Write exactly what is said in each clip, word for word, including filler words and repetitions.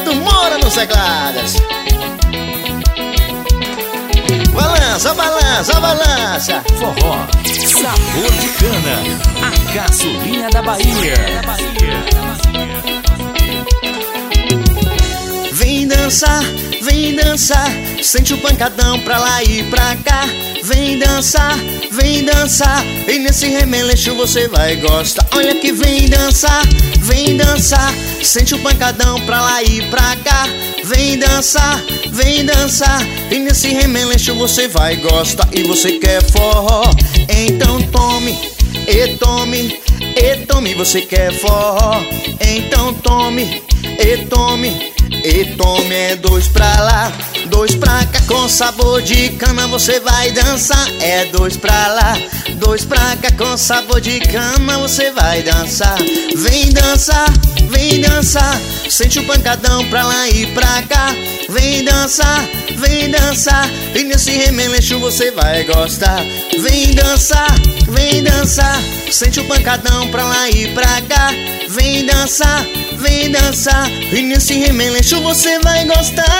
Roberto Moura nos teclados. Balança, balança, balança. Forró, sabor de cana, a gasolina da Bahia. Vem dançar, vem dançar, sente o pancadão pra lá e pra cá. Vem dançar, vem dançar, e nesse remeleixo você vai gostar. Olha que vem dançar, vem dançar, sente o pancadão pra lá e pra cá. Vem dançar, vem dançar, e nesse remeleixo você vai gostar. E você quer forró, então tome, e tome, e tome. Você quer forró, então tome, e tome, e tome. É dois pra lá, dois pra cá, com sabor de cana você vai dançar. É dois pra lá, dois pra cá, com sabor de cana você vai dançar. Vem dançar, vem dançar, sente o pancadão pra lá e pra cá. Vem dançar, vem dançar, e nesse remeleixo você vai gostar. Vem dançar, vem dançar, sente o pancadão pra lá e pra cá. Vem dançar, vem dançar, e nesse remeleixo você vai gostar.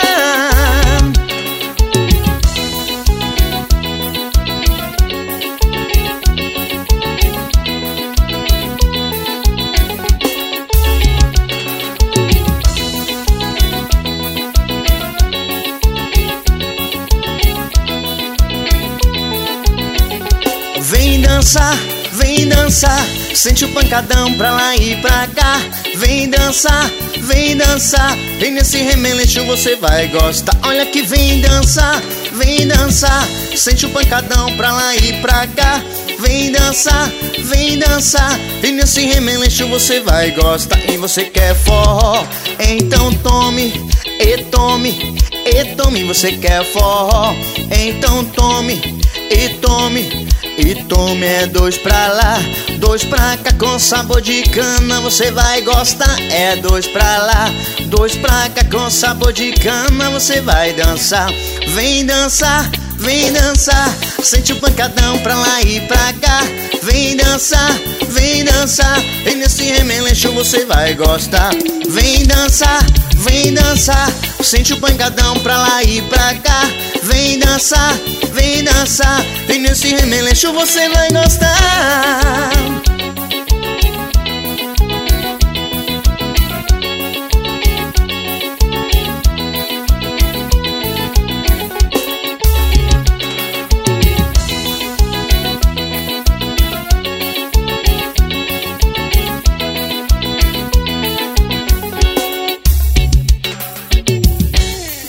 Vem dançar, vem dançar, sente o pancadão pra lá e pra cá. Vem dançar, vem dançar, e nesse remeleixo você vai gostar. Olha que vem dançar, vem dançar, sente o pancadão pra lá e pra cá. Vem dançar, vem dançar, e nesse remeleixo você vai gostar. E você quer forró, então tome, e tome, e tome. Você quer forró, então tome, e tome, e tome. É dois pra lá, dois pra cá, com sabor de cana você vai gostar. É dois pra lá, dois pra cá, com sabor de cana você vai dançar. Vem dançar, vem dançar, sente o pancadão pra lá e pra cá. Vem dançar, vem dançar, e nesse remeleixo você vai gostar. Vem dançar, vem dançar, sente o pancadão pra lá e pra cá. Vem dançar, vem dançar, e nesse remeleixo você vai gostar.